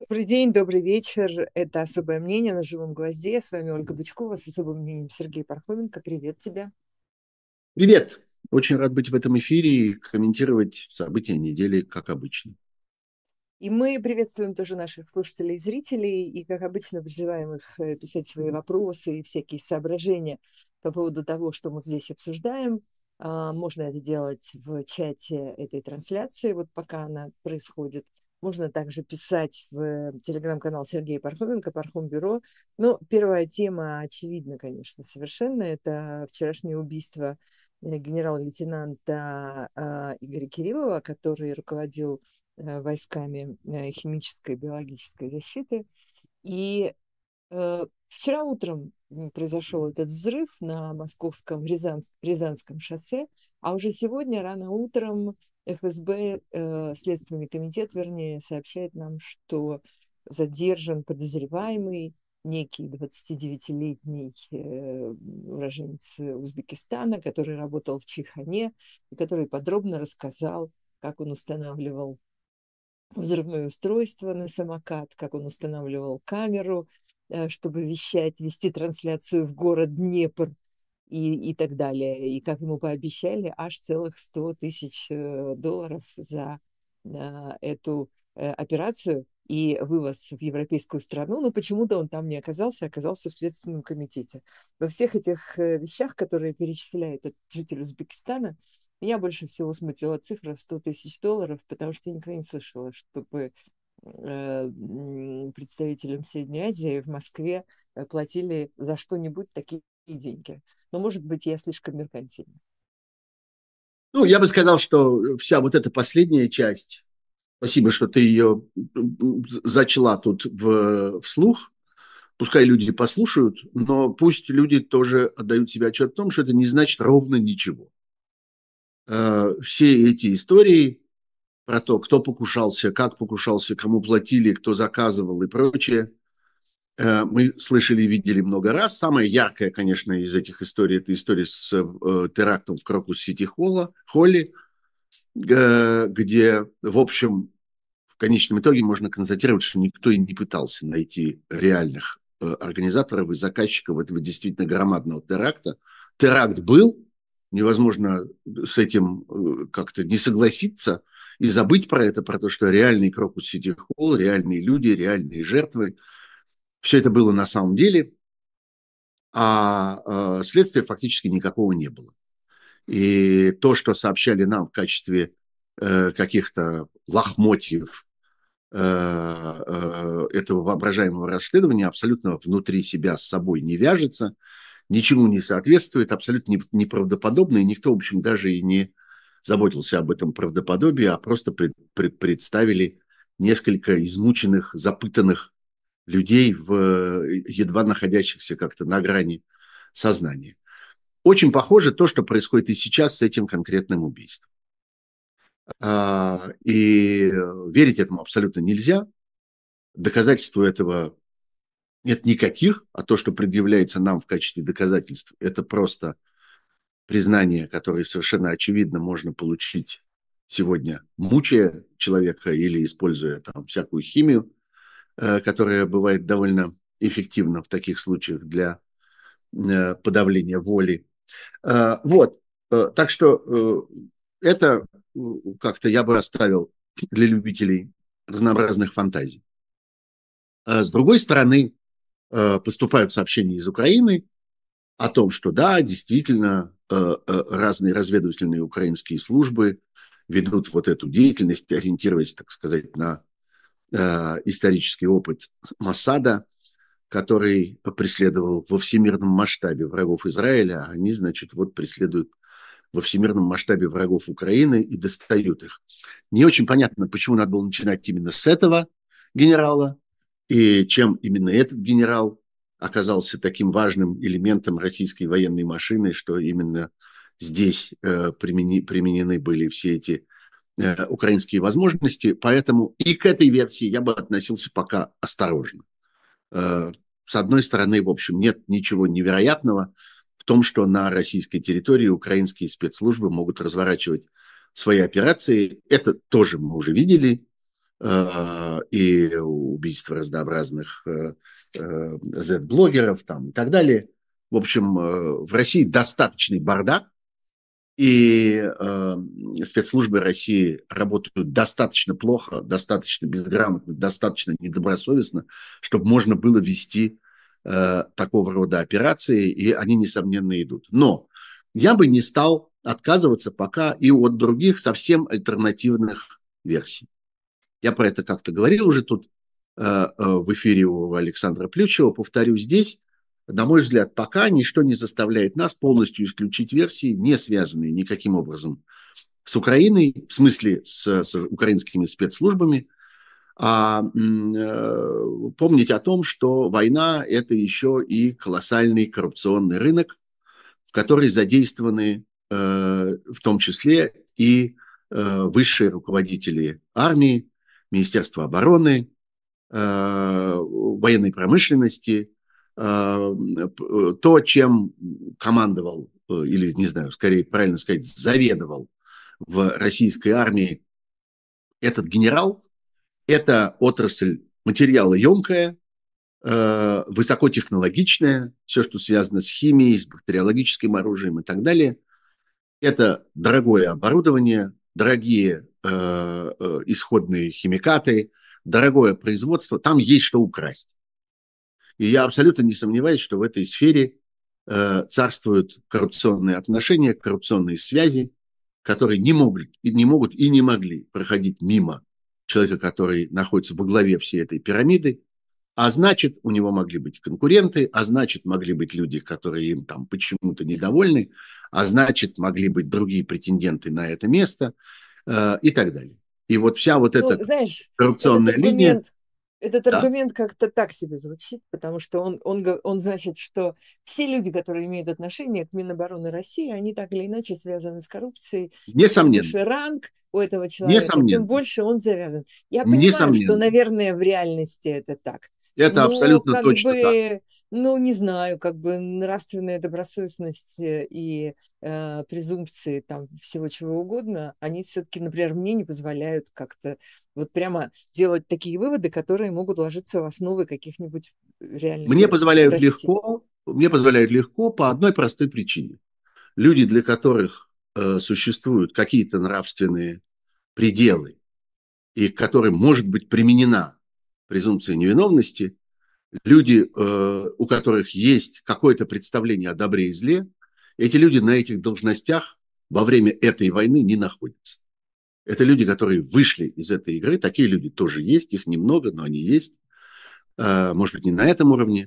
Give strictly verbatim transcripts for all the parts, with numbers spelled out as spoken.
Добрый день, добрый вечер. Это «Особое мнение» на «Живом гвозде». С вами Ольга Бычкова, с особым мнением Сергей Пархоменко. Привет тебе. Привет! Очень рад быть в этом эфире и комментировать события недели, как обычно. И мы приветствуем тоже наших слушателей и зрителей, и, как обычно, призываем их э, писать свои вопросы и всякие соображения по поводу того, что мы здесь обсуждаем. А, Можно это делать в чате этой трансляции, вот пока она происходит. Можно также писать в телеграм-канал Сергея Пархоменко, Пархом Бюро. Но первая тема очевидна, конечно, совершенно. Это вчерашнее убийство э, генерал-лейтенанта а, Игоря Кириллова, который руководил э, войсками э, химической и биологической защиты. И э, вчера утром м, произошел этот взрыв на московском Рязанс- Рязанском шоссе, а уже сегодня рано утром эф эс бэ, э, Следственный комитет, вернее, сообщает нам, что задержан подозреваемый некий двадцатидевятилетний э, уроженец Узбекистана, который работал в Чайхане и который подробно рассказал, как он устанавливал взрывное устройство на самокат, как он устанавливал камеру, э, чтобы вещать, вести трансляцию в город Днепр и, и так далее. И как ему пообещали, аж целых сто тысяч э, долларов за э, эту э, операцию и вывоз в европейскую страну, но почему-то он там не оказался, оказался в Следственном комитете. Во всех этих э, вещах, которые перечисляет этот житель Узбекистана, меня больше всего смутила цифра в сто тысяч долларов, потому что я никогда не слышала, чтобы э, представителям Средней Азии в Москве э, платили за что-нибудь такие деньги. Но, может быть, я слишком меркантильна. Ну, я бы сказал, что вся вот эта последняя часть, спасибо, что ты ее зачла тут в, вслух, пускай люди послушают, но пусть люди тоже отдают себе отчет в том, что это не значит ровно ничего. Э, Все эти истории про то, кто покушался, как покушался, кому платили, кто заказывал и прочее, Э, мы слышали и видели много раз. Самая яркая, конечно, из этих историй – это история с э, терактом в Крокус-Сити Холле, э, где, в общем, в конечном итоге можно констатировать, что никто и не пытался найти реальных э, организаторов и заказчиков этого действительно громадного теракта. Теракт был, невозможно с этим э, как-то не согласиться и забыть про это, про то, что реальный Крокус-Сити Холл, реальные люди, реальные жертвы, все это было на самом деле, а э, следствия фактически никакого не было. И то, что сообщали нам в качестве э, каких-то лохмотьев э, э, этого воображаемого расследования, абсолютно внутри себя с собой не вяжется, ничему не соответствует, абсолютно неправдоподобно, и никто, в общем, даже и не заботился об этом правдоподобии, а просто пред, пред, представили несколько измученных, запытанных людей, в, едва находящихся как-то на грани сознания. Очень похоже то, что происходит и сейчас с этим конкретным убийством. А, и верить этому абсолютно нельзя. Доказательств этого нет никаких, а то, что предъявляется нам в качестве доказательств, это просто признание, которое совершенно очевидно можно получить сегодня, мучая человека или используя там всякую химию, э, которая бывает довольно эффективна в таких случаях для э, подавления воли. Э, Вот. Э, Так что э, это э, как-то я бы оставил для любителей разнообразных фантазий. А с другой стороны, э, поступают сообщения из Украины о том, что да, действительно, э, э, разные разведывательные украинские службы ведут вот эту деятельность, ориентируясь, так сказать, на э, исторический опыт Моссада, который преследовал во всемирном масштабе врагов Израиля, а они, значит, вот преследуют во всемирном масштабе врагов Украины и достают их. Не очень понятно, почему надо было начинать именно с этого генерала, и чем именно этот генерал оказался таким важным элементом российской военной машины, что именно здесь э, примени, применены были все эти э, украинские возможности. Поэтому и к этой версии я бы относился пока осторожно. Э, с одной стороны, в общем, нет ничего невероятного в том, что на российской территории украинские спецслужбы могут разворачивать свои операции. Это тоже мы уже видели. э, и убийство разнообразных э, э, зет-блогеров там, и так далее. В общем, э, в России достаточный бардак, и э, спецслужбы России работают достаточно плохо, достаточно безграмотно, достаточно недобросовестно, чтобы можно было вести э, такого рода операции, и они, несомненно, идут. Но я бы не стал отказываться пока и от других совсем альтернативных версий. Я про это как-то говорил уже тут э, э, в эфире у Александра Плющева, повторю здесь. На мой взгляд, пока ничто не заставляет нас полностью исключить версии, не связанные никаким образом с Украиной, в смысле с, с украинскими спецслужбами, а э, помнить о том, что война – это еще и колоссальный коррупционный рынок, в который задействованы э, в том числе и э, высшие руководители армии, Министерства обороны, э, военной промышленности, э, то, чем командовал, э, или, не знаю, скорее правильно сказать, заведовал в российской армии этот генерал, это отрасль материалоемкая, э, высокотехнологичная, все, что связано с химией, с бактериологическим оружием и так далее. Это дорогое оборудование, дорогие э, э, исходные химикаты, дорогое производство. Там есть что украсть. И я абсолютно не сомневаюсь, что в этой сфере э, царствуют коррупционные отношения, коррупционные связи, которые не могут, и не могут и не могли проходить мимо человека, который находится во главе всей этой пирамиды. А значит, у него могли быть конкуренты, а значит, могли быть люди, которые им там почему-то недовольны, а значит, могли быть другие претенденты на это место э, и так далее. И вот вся вот Ну, эта знаешь, этот коррупционная линия, аргумент, этот да, аргумент как-то так себе звучит, потому что он, он, го- он значит, что все люди, которые имеют отношение к Минобороны России, они так или иначе связаны с коррупцией, и чем несомненно, выше ранг у этого человека, тем несомненно, больше он завязан. Я понимаю, что, несомненно. наверное, в реальности это так. Это Но абсолютно как точно так. бы, ну, не знаю, как бы нравственная добросовестность э, и э, презумпции там всего чего угодно, они все-таки, например, мне не позволяют как-то вот прямо делать такие выводы, которые могут ложиться в основы каких-нибудь реальных Мне версий. позволяют Прости. легко, мне позволяют легко по одной простой причине. Люди, для которых э, существуют какие-то нравственные пределы, и к которым может быть применена презумпция невиновности, люди, э, у которых есть какое-то представление о добре и зле, эти люди на этих должностях во время этой войны не находятся. Это люди, которые вышли из этой игры. Такие люди тоже есть, их немного, но они есть. Э, может быть, не на этом уровне,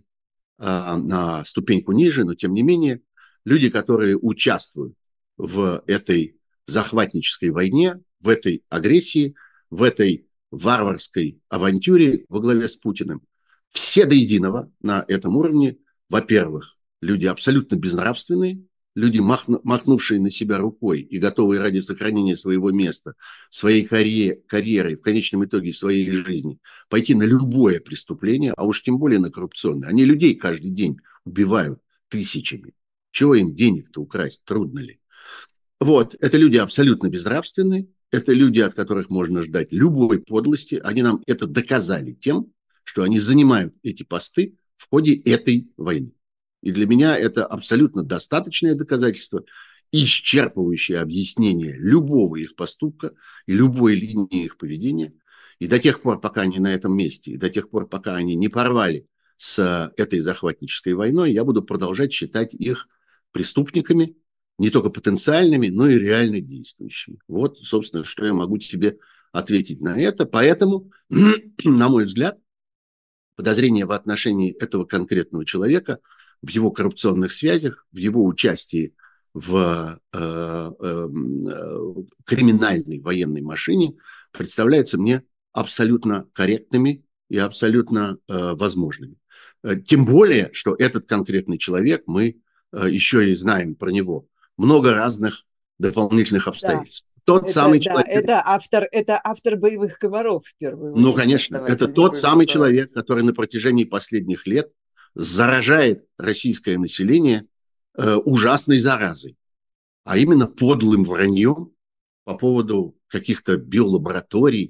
а на ступеньку ниже, но тем не менее, люди, которые участвуют в этой захватнической войне, в этой агрессии, в этой варварской авантюре во главе с Путиным, все до единого на этом уровне, во-первых, люди абсолютно безнравственные, люди, махну, махнувшие на себя рукой и готовые ради сохранения своего места, своей карьеры, карьеры, в конечном итоге своей жизни, пойти на любое преступление, а уж тем более на коррупционное. Они людей каждый день убивают тысячами. Чего им денег-то украсть? Трудно ли? Вот, это люди абсолютно безнравственные, это люди, от которых можно ждать любой подлости. Они нам это доказали тем, что они занимают эти посты в ходе этой войны. И для меня это абсолютно достаточное доказательство, исчерпывающее объяснение любого их поступка и любой линии их поведения. И до тех пор, пока они на этом месте, и до тех пор, пока они не порвали с этой захватнической войной, я буду продолжать считать их преступниками, не только потенциальными, но и реально действующими. Вот, собственно, что я могу тебе ответить на это. Поэтому, на мой взгляд, подозрения в отношении этого конкретного человека, в его коррупционных связях, в его участии в э, э, криминальной военной машине представляются мне абсолютно корректными и абсолютно э, возможными. Тем более, что этот конкретный человек, мы э, еще и знаем про него много разных дополнительных Да, обстоятельств. Тот это, самый да, человек, это автор, это автор боевых комаров в первую ну, очередь. конечно, это Давайте не тот будем самый забывать. человек, который на протяжении последних лет заражает российское население э, ужасной заразой, а именно подлым враньем по поводу каких-то биолабораторий,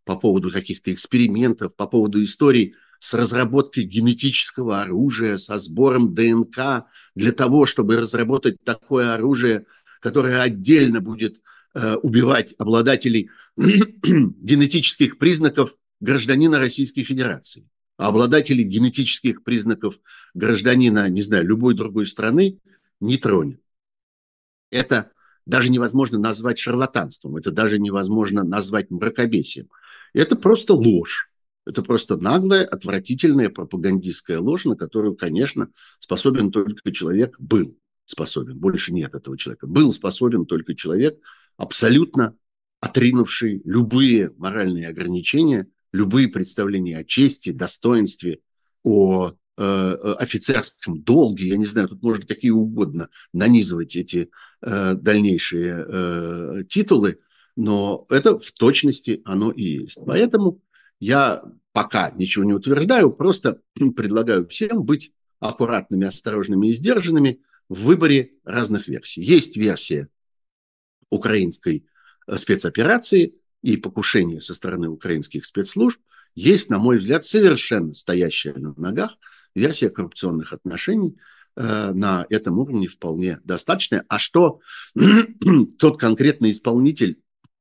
по поводу каких-то экспериментов, по поводу историй с разработкой генетического оружия, со сбором ДНК для того, чтобы разработать такое оружие, которое отдельно будет э, убивать обладателей генетических признаков гражданина Российской Федерации. А обладателей генетических признаков гражданина, не знаю, любой другой страны не тронет. Это даже невозможно назвать шарлатанством, это даже невозможно назвать мракобесием. Это просто ложь. Это просто наглая, отвратительная пропагандистская ложь, на которую, конечно, способен только человек, был способен, больше нет этого человека, был способен только человек, абсолютно отринувший любые моральные ограничения, любые представления о чести, достоинстве, о э, офицерском долге, я не знаю, тут можно какие угодно нанизывать эти э, дальнейшие э, титулы, но это в точности оно и есть. Поэтому я пока ничего не утверждаю, просто предлагаю всем быть аккуратными, осторожными и сдержанными в выборе разных версий. Есть версия украинской спецоперации и покушения со стороны украинских спецслужб. Есть, на мой взгляд, совершенно стоящая на ногах версия коррупционных отношений. На этом уровне вполне достаточная. А что тот конкретный исполнитель,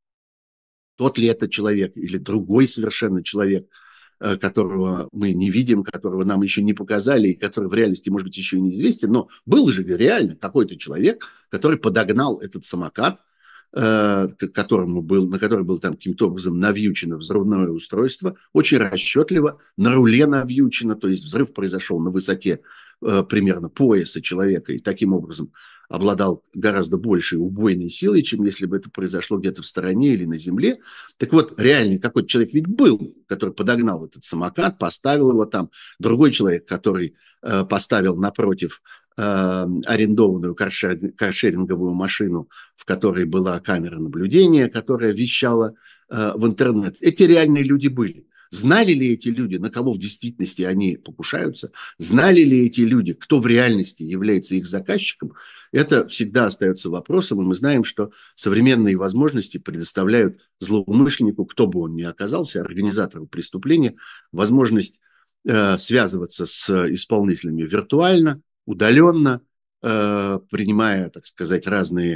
тот ли это человек или другой совершенно человек, которого мы не видим, которого нам еще не показали, и который в реальности, может быть, еще и неизвестен, но был же реально какой-то человек, который подогнал этот самокат, к которому был, на который был там каким-то образом навьючено взрывное устройство, очень расчетливо, на руле навьючено, то есть взрыв произошел на высоте э, примерно пояса человека, и таким образом обладал гораздо большей убойной силой, чем если бы это произошло где-то в стороне или на земле. Так вот, реально какой-то человек ведь был, который подогнал этот самокат, поставил его там. Другой человек, который э, поставил напротив арендованную каршеринговую машину, в которой была камера наблюдения, которая вещала э, в интернет. Эти реальные люди были. Знали ли эти люди, на кого в действительности они покушаются? Знали ли эти люди, кто в реальности является их заказчиком? Это всегда остается вопросом, и мы знаем, что современные возможности предоставляют злоумышленнику, кто бы он ни оказался, организатору преступления, возможность э, связываться с исполнителями виртуально, удаленно, э, принимая, так сказать, разные,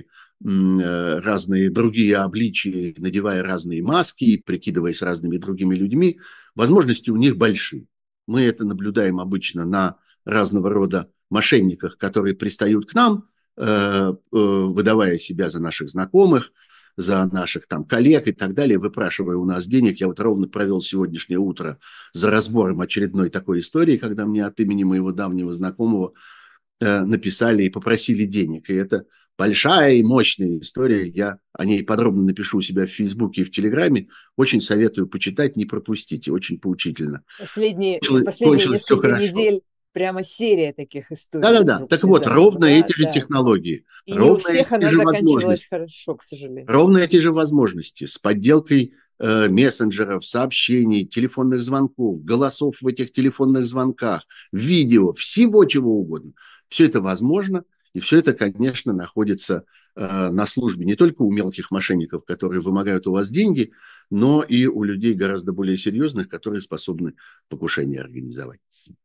э, разные другие обличия, надевая разные маски, прикидываясь разными другими людьми, возможности у них большие. Мы это наблюдаем обычно на разного рода мошенниках, которые пристают к нам, э, э, выдавая себя за наших знакомых, за наших там коллег и так далее, выпрашивая у нас денег. Я вот ровно провел сегодняшнее утро за разбором очередной такой истории, когда мне от имени моего давнего знакомого э, написали и попросили денег. И это большая и мощная история. Я о ней подробно напишу у себя в Фейсбуке и в Телеграме. Очень советую почитать, не пропустите. Очень поучительно. Последние, Кончилось, последние кончилось все несколько хорошо. недель прямо серия таких историй Да-да-да. вокруг Так вот, внезапно, ровно да, эти же да. технологии, И не у ровно всех эти она же заканчивалась возможности. хорошо, к сожалению. Ровно эти же возможности с подделкой э, мессенджеров, сообщений, телефонных звонков, голосов в этих телефонных звонках, видео, всего чего угодно. Все это возможно, и все это, конечно, находится э, на службе не только у мелких мошенников, которые вымогают у вас деньги, но и у людей гораздо более серьезных, которые способны покушение организовать.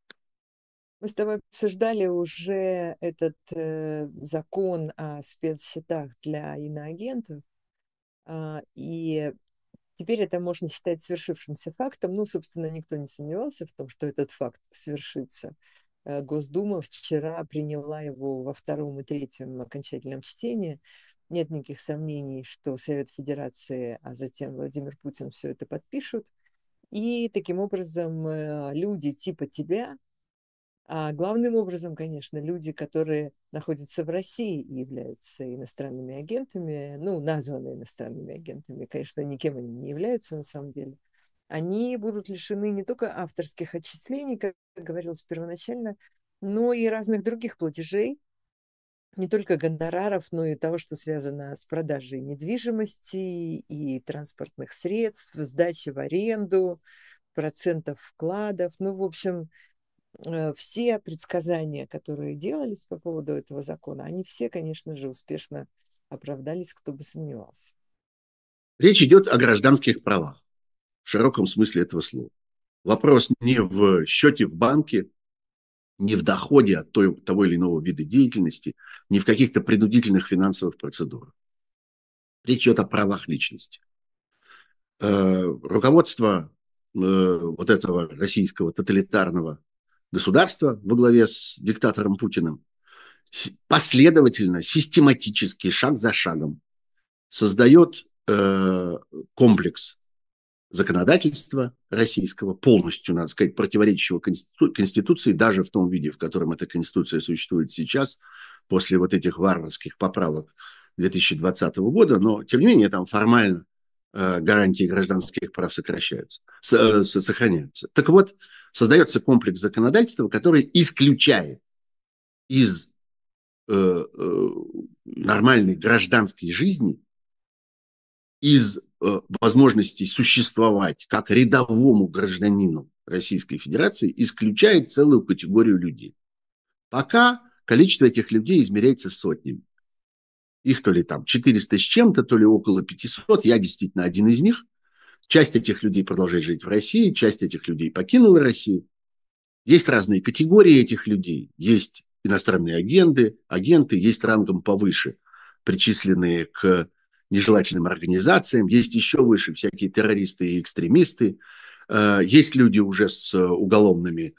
Мы с тобой обсуждали уже этот э, закон о спецсчетах для иноагентов, а, и теперь это можно считать свершившимся фактом. Ну, собственно, никто не сомневался в том, что этот факт свершится. Э, Госдума вчера приняла его во втором и третьем окончательном чтении. Нет никаких сомнений, что Совет Федерации, а затем Владимир Путин все это подпишут. И таким образом э, люди типа тебя, а главным образом, конечно, люди, которые находятся в России и являются иностранными агентами, ну, названы иностранными агентами, конечно, никем они не являются на самом деле, они будут лишены не только авторских отчислений, как говорилось первоначально, но и разных других платежей, не только гонораров, но и того, что связано с продажей недвижимости и транспортных средств, сдачи в аренду, процентов вкладов. Ну, в общем, э, все предсказания, которые делались по поводу этого закона, они все, конечно же, успешно оправдались, кто бы сомневался. Речь идет о гражданских правах. в широком смысле этого слова. Вопрос не в счете в банке, не в доходе от той, того или иного вида деятельности, не в каких-то принудительных финансовых процедурах. Речь идет о правах личности. Руководство вот этого российского тоталитарного государства во главе с диктатором Путиным последовательно, систематически, шаг за шагом создает комплекс законодательства российского, полностью, надо сказать, противоречащего конститу- Конституции, даже в том виде, в котором эта Конституция существует сейчас, после вот этих варварских поправок две тысячи двадцатого года, но, тем не менее, там формально э, гарантии гражданских прав сокращаются, с, э, сохраняются. Так вот, создается комплекс законодательства, который исключает из э, э, нормальной гражданской жизни, из возможностей существовать как рядовому гражданину Российской Федерации, исключает целую категорию людей. Пока количество этих людей измеряется сотнями. Их то ли там четыреста с чем-то, то ли около пятисот. Я действительно один из них. Часть этих людей продолжает жить в России, часть этих людей покинула Россию. Есть разные категории этих людей. Есть иностранные агенты, агенты, есть рангом повыше, причисленные к нежелательным организациям, есть еще выше всякие террористы и экстремисты, есть люди уже с уголовными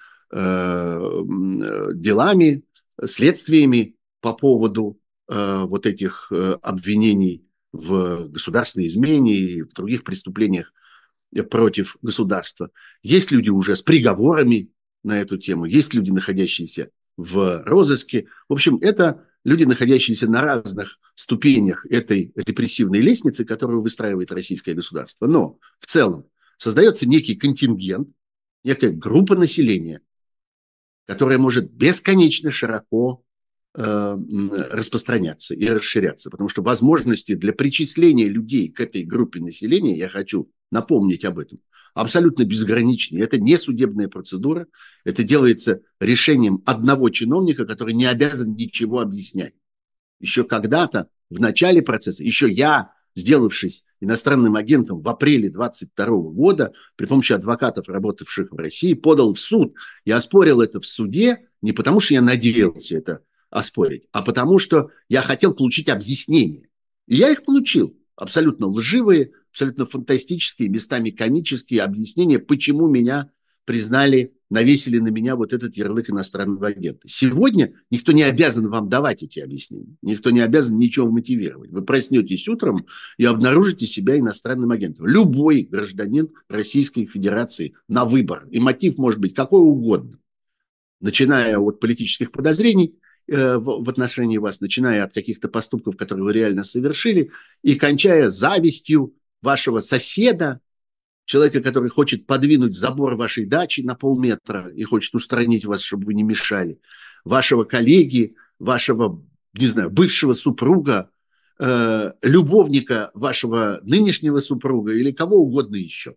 делами, следствиями по поводу вот этих обвинений в государственной измене и в других преступлениях против государства. Есть люди уже с приговорами на эту тему, есть люди, находящиеся в розыске. В общем, это люди, находящиеся на разных ступенях этой репрессивной лестницы, которую выстраивает российское государство. Но в целом создается некий контингент, некая группа населения, которая может бесконечно широко э, распространяться и расширяться. Потому что возможности для причисления людей к этой группе населения, я хочу напомнить об этом, абсолютно безграничны. Это не судебная процедура, это делается решением одного чиновника, который не обязан ничего объяснять. Еще когда-то, в начале процесса, еще я, сделавшись иностранным агентом в апреле двадцать второго года, при помощи адвокатов, работавших в России, подал в суд. Я оспорил это в суде не потому, что я надеялся это оспорить, а потому, что я хотел получить объяснения. И я их получил. Абсолютно лживые, абсолютно фантастические, местами комические объяснения, почему меня признали, навесили на меня вот этот ярлык иностранного агента. Сегодня никто не обязан вам давать эти объяснения. Никто не обязан ничего мотивировать. Вы проснетесь утром и обнаружите себя иностранным агентом. Любой гражданин Российской Федерации на выбор. И мотив может быть какой угодно. Начиная от политических подозрений э, в, в отношении вас, начиная от каких-то поступков, которые вы реально совершили, и кончая завистью вашего соседа, человека, который хочет подвинуть забор вашей дачи на полметра и хочет устранить вас, чтобы вы не мешали, вашего коллеги, вашего, не знаю, бывшего супруга, э, любовника вашего нынешнего супруга или кого угодно еще.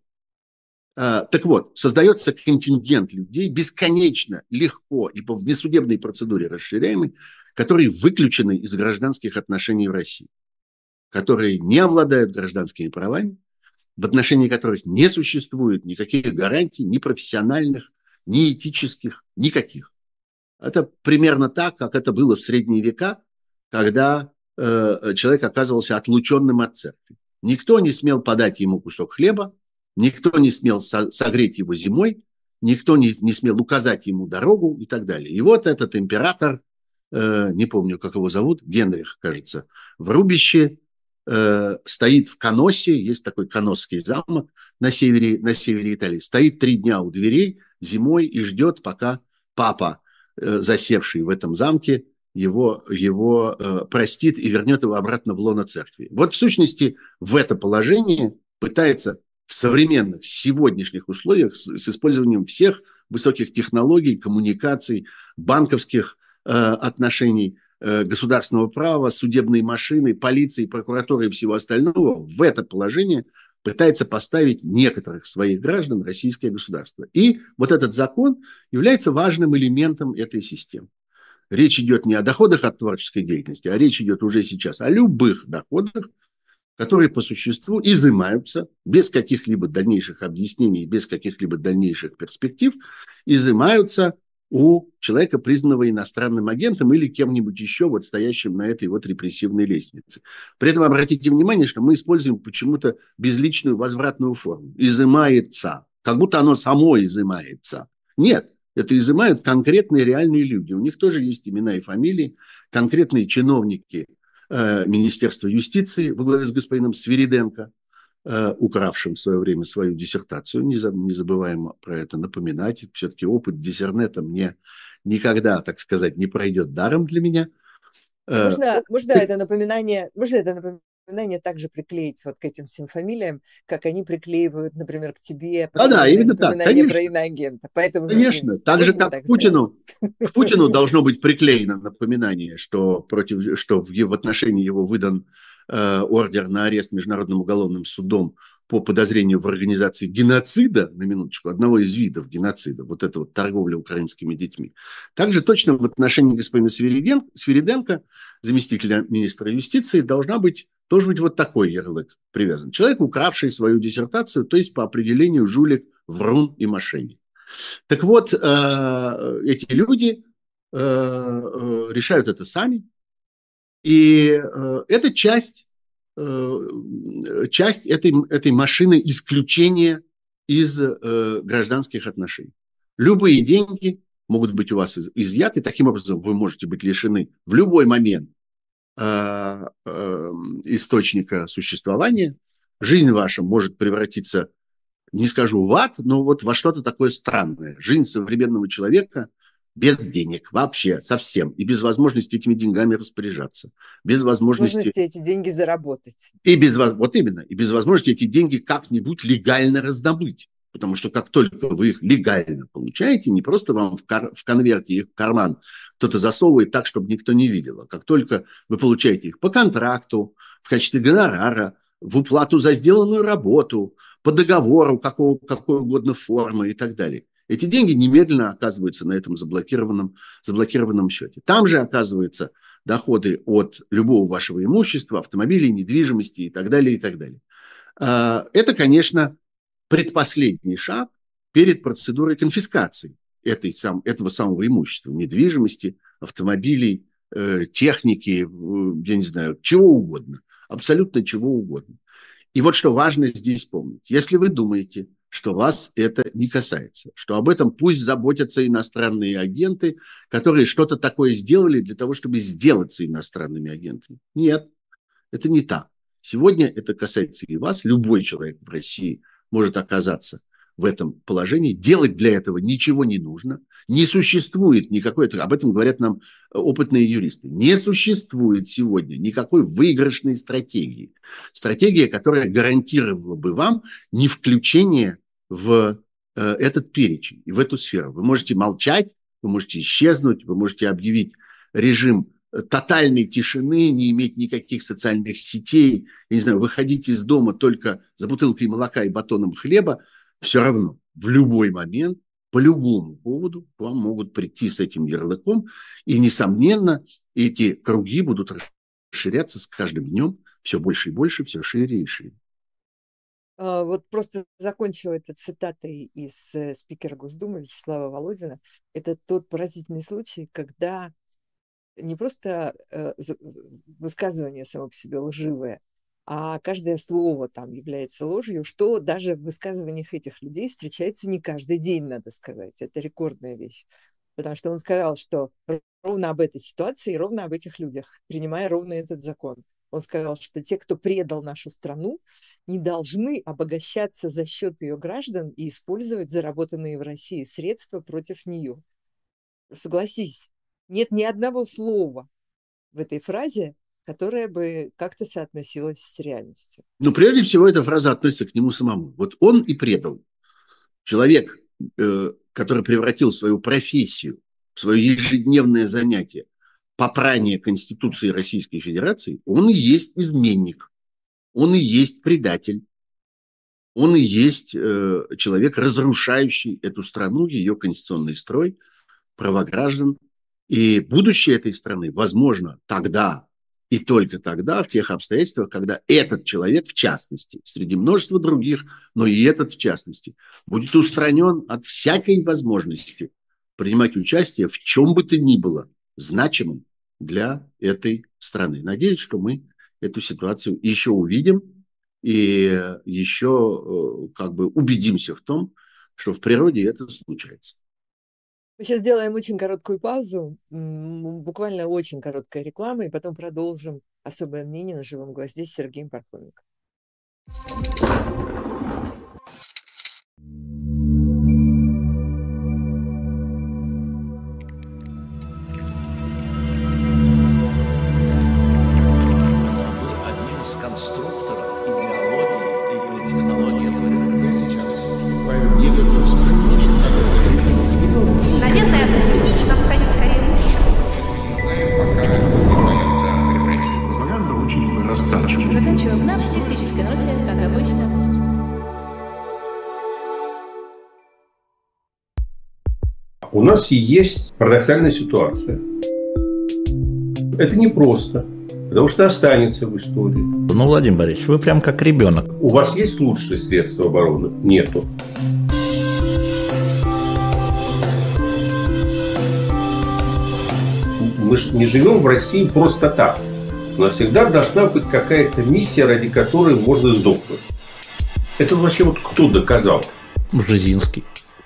Э, так вот, создается контингент людей, бесконечно, легко и по внесудебной процедуре расширяемый, которые выключены из гражданских отношений в России, которые не обладают гражданскими правами, в отношении которых не существует никаких гарантий, ни профессиональных, ни этических, никаких. Это примерно так, как это было в средние века, когда э, человек оказывался отлученным от церкви. Никто не смел подать ему кусок хлеба, никто не смел со- согреть его зимой, никто не, не смел указать ему дорогу и так далее. И вот этот император, э, не помню, как его зовут, Генрих, кажется, в рубище, стоит в Каносе, есть такой Каносский замок на севере, на севере Италии, стоит три дня у дверей зимой и ждет, пока папа, засевший в этом замке, его, его простит и вернет его обратно в лоно церкви. Вот в сущности в это положение пытается в современных сегодняшних условиях с, с использованием всех высоких технологий, коммуникаций, банковских э, отношений, государственного права, судебной машины, полиции, прокуратуры и всего остального в это положение пытается поставить некоторых своих граждан российское государство. И вот этот закон является важным элементом этой системы. Речь идет не о доходах от творческой деятельности, а речь идет уже сейчас о любых доходах, которые по существу изымаются без каких-либо дальнейших объяснений, без каких-либо дальнейших перспектив, изымаются у человека, признанного иностранным агентом или кем-нибудь еще, вот стоящим на этой вот репрессивной лестнице. При этом обратите внимание, что мы используем почему-то безличную возвратную форму. Изымается. Как будто оно само изымается. Нет. Это изымают конкретные реальные люди. У них тоже есть имена и фамилии, конкретные чиновники э, Министерства юстиции во главе с господином Свириденко, э, укравшим в свое время свою диссертацию. Не, за, не забываем про это напоминать. Все-таки опыт диссернета мне никогда, так сказать, не пройдет даром для меня. Можно, можно это напоминание, можно это напоминание также приклеить вот к этим всем фамилиям, как они приклеивают, например, к тебе да, да, именно так, напоминание про иноагента. Поэтому конечно, так же, как к Путину, к Путину должно быть приклеено напоминание, что, против, что в, в отношении его выдан э, ордер на арест Международным уголовным судом по подозрению в организации геноцида, на минуточку, одного из видов геноцида, вот это вот торговля украинскими детьми. Также точно в отношении господина Свириденко, Свириденко, заместителя министра юстиции, должна быть, должен быть вот такой ярлык привязан. Человек, укравший свою диссертацию, то есть по определению жулик, врун и мошенник. Так вот, э, эти люди э, э, решают это сами, и э, это часть часть этой, этой машины исключения из э, гражданских отношений. Любые деньги могут быть у вас из, изъяты, таким образом вы можете быть лишены в любой момент э, э, источника существования. Жизнь ваша может превратиться, не скажу в ад, но вот во что-то такое странное. Жизнь современного человека без денег вообще, совсем. И без возможности этими деньгами распоряжаться. Без возможности... возможности эти деньги заработать. И без, вот именно. И без возможности эти деньги как-нибудь легально раздобыть. Потому что как только вы их легально получаете, не просто вам в, кар- в конверте их в карман кто-то засовывает так, чтобы никто не видел. А как только вы получаете их по контракту, в качестве гонорара, в уплату за сделанную работу, по договору какого, какой угодно формы и так далее. Эти деньги немедленно оказываются на этом заблокированном, заблокированном счете. Там же оказываются доходы от любого вашего имущества, автомобилей, недвижимости и так далее, и так далее. Это, конечно, предпоследний шаг перед процедурой конфискации этой, сам, этого самого имущества, недвижимости, автомобилей, техники, я не знаю, чего угодно, абсолютно чего угодно. И вот что важно здесь помнить. Если вы думаете, что вас это не касается, что об этом пусть заботятся иностранные агенты, которые что-то такое сделали для того, чтобы сделаться иностранными агентами. Нет, это не так. Сегодня это касается и вас. Любой человек в России может оказаться в этом положении. Делать для этого ничего не нужно. Не существует никакой, об этом говорят нам опытные юристы, не существует сегодня никакой выигрышной стратегии. Стратегия, которая гарантировала бы вам не включение в э, этот перечень и в эту сферу. Вы можете молчать, вы можете исчезнуть, вы можете объявить режим тотальной тишины, не иметь никаких социальных сетей, я не знаю, выходить из дома только за бутылкой молока и батоном хлеба, все равно в любой момент, по любому поводу к вам могут прийти с этим ярлыком, и, несомненно, эти круги будут расширяться с каждым днем все больше и больше, все шире и шире. Вот просто закончила это цитатой из спикера Госдумы Вячеслава Володина. Это тот поразительный случай, когда не просто высказывание само по себе лживое, а каждое слово там является ложью, что даже в высказываниях этих людей встречается не каждый день, надо сказать. Это рекордная вещь. Потому что он сказал, что ровно об этой ситуации и ровно об этих людях, принимая ровно этот закон. Он сказал, что те, кто предал нашу страну, не должны обогащаться за счет ее граждан и использовать заработанные в России средства против нее. Согласись, нет ни одного слова в этой фразе, которая бы как-то соотносилась с реальностью. Ну, прежде всего, эта фраза относится к нему самому. Вот он и предал. Человек, э, который превратил свою профессию, свое ежедневное занятие попрание Конституции Российской Федерации, он и есть изменник, он и есть предатель, он и есть э, человек, разрушающий эту страну, ее конституционный строй, права граждан. И будущее этой страны, возможно, тогда И только тогда, в тех обстоятельствах, когда этот человек, в частности, среди множества других, но и этот в частности, будет устранен от всякой возможности принимать участие в чем бы то ни было значимым для этой страны. Надеюсь, что мы эту ситуацию еще увидим и еще как бы убедимся в том, что в природе это случается. Мы сейчас сделаем очень короткую паузу, буквально очень короткая реклама, и потом продолжим особое мнение на живом гвозде с Сергеем Пархоменко. Заканчиваем на оптимистической ноте, как обычно. У нас есть парадоксальная ситуация. Это непросто, потому что останется в истории. Ну, Владимир Борисович, вы прям как ребенок. У вас есть лучшие средства обороны? Нету. Мы же не живем в России просто так. У нас всегда должна быть какая-то миссия, ради которой можно сдохнуть. Это вообще вот кто доказал? Бжезинский.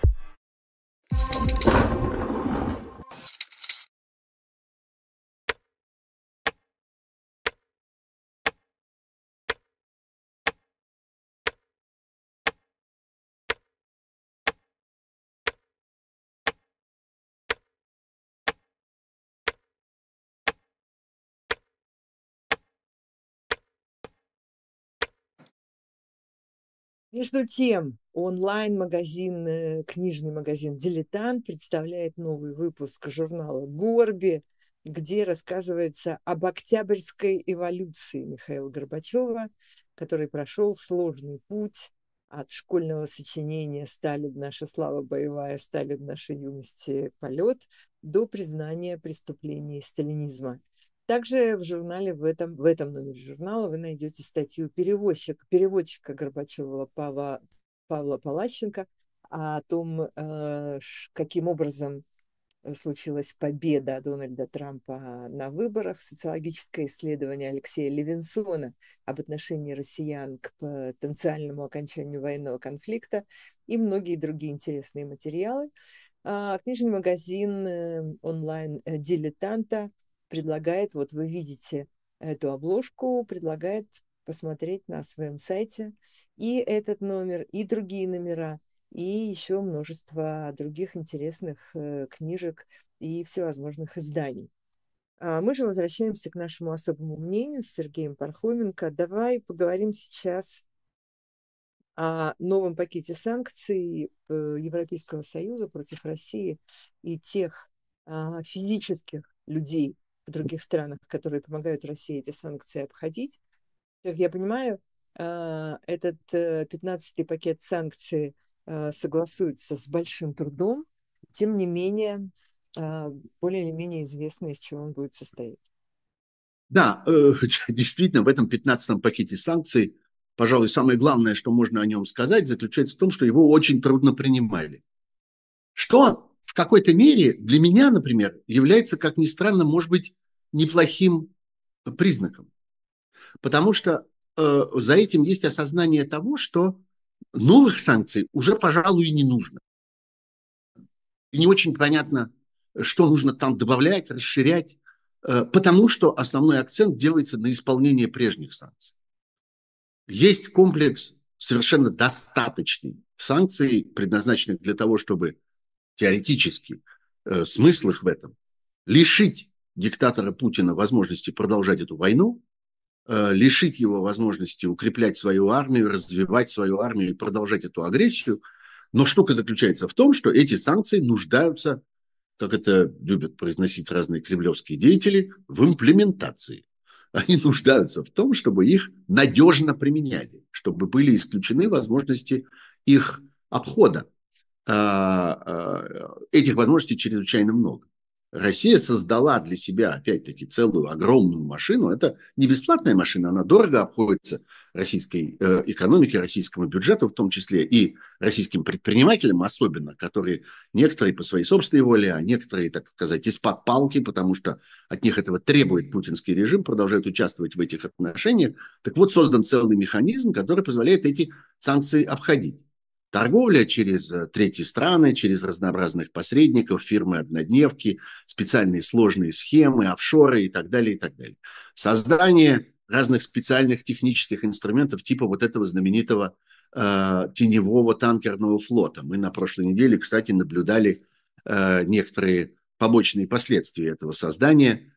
Между тем, онлайн-магазин, книжный магазин «Дилетант» представляет новый выпуск журнала «Горби», где рассказывается об октябрьской эволюции Михаила Горбачева, который прошел сложный путь от школьного сочинения «Сталин, наша слава боевая, Сталин, нашей юности полет» до признания преступлений сталинизма. Также в журнале, в этом, в этом номере журнала вы найдете статью переводчика, переводчика Горбачева Павла, Павла Палащенко о том, каким образом случилась победа Дональда Трампа на выборах, социологическое исследование Алексея Левинсона об отношении россиян к потенциальному окончанию военного конфликта и многие другие интересные материалы. Книжный магазин онлайн «Дилетанта» предлагает, вот вы видите эту обложку, предлагает посмотреть на своем сайте и этот номер, и другие номера, и еще множество других интересных э, книжек и всевозможных изданий. А мы же возвращаемся к нашему особому мнению с Сергеем Пархоменко. Давай поговорим сейчас о новом пакете санкций Европейского Союза против России и тех а, физических людей в других странах, которые помогают России эти санкции обходить. Как я понимаю, этот пятнадцатый пакет санкций согласуется с большим трудом, тем не менее, более или менее известно, из чего он будет состоять. Да, действительно, в этом пятнадцатом пакете санкций, пожалуй, самое главное, что можно о нем сказать, заключается в том, что его очень трудно принимали. Что в какой-то мере для меня, например, является, как ни странно, может быть, неплохим признаком. Потому что э, за этим есть осознание того, что новых санкций уже, пожалуй, и не нужно. И не очень понятно, что нужно там добавлять, расширять, э, потому что основной акцент делается на исполнение прежних санкций. Есть комплекс совершенно достаточный санкций, предназначенных для того, чтобы теоретически э, смысл их в этом лишить диктатора Путина возможности продолжать эту войну, э, лишить его возможности укреплять свою армию, развивать свою армию и продолжать эту агрессию. Но штука заключается в том, что эти санкции нуждаются, как это любят произносить разные кремлевские деятели, в имплементации. Они нуждаются в том, чтобы их надежно применяли, чтобы были исключены возможности их обхода. Этих возможностей чрезвычайно много. Россия создала для себя, опять-таки, целую огромную машину. Это не бесплатная машина, она дорого обходится российской э, экономике, российскому бюджету, в том числе и российским предпринимателям особенно, которые некоторые по своей собственной воле, а некоторые, так сказать, из-под палки, потому что от них этого требует путинский режим, продолжают участвовать в этих отношениях. Так вот, создан целый механизм, который позволяет эти санкции обходить. Торговля через третьи страны, через разнообразных посредников, фирмы-однодневки, специальные сложные схемы, офшоры и так далее, и так далее. Создание разных специальных технических инструментов типа вот этого знаменитого э, теневого танкерного флота. Мы на прошлой неделе, кстати, наблюдали э, некоторые побочные последствия этого создания.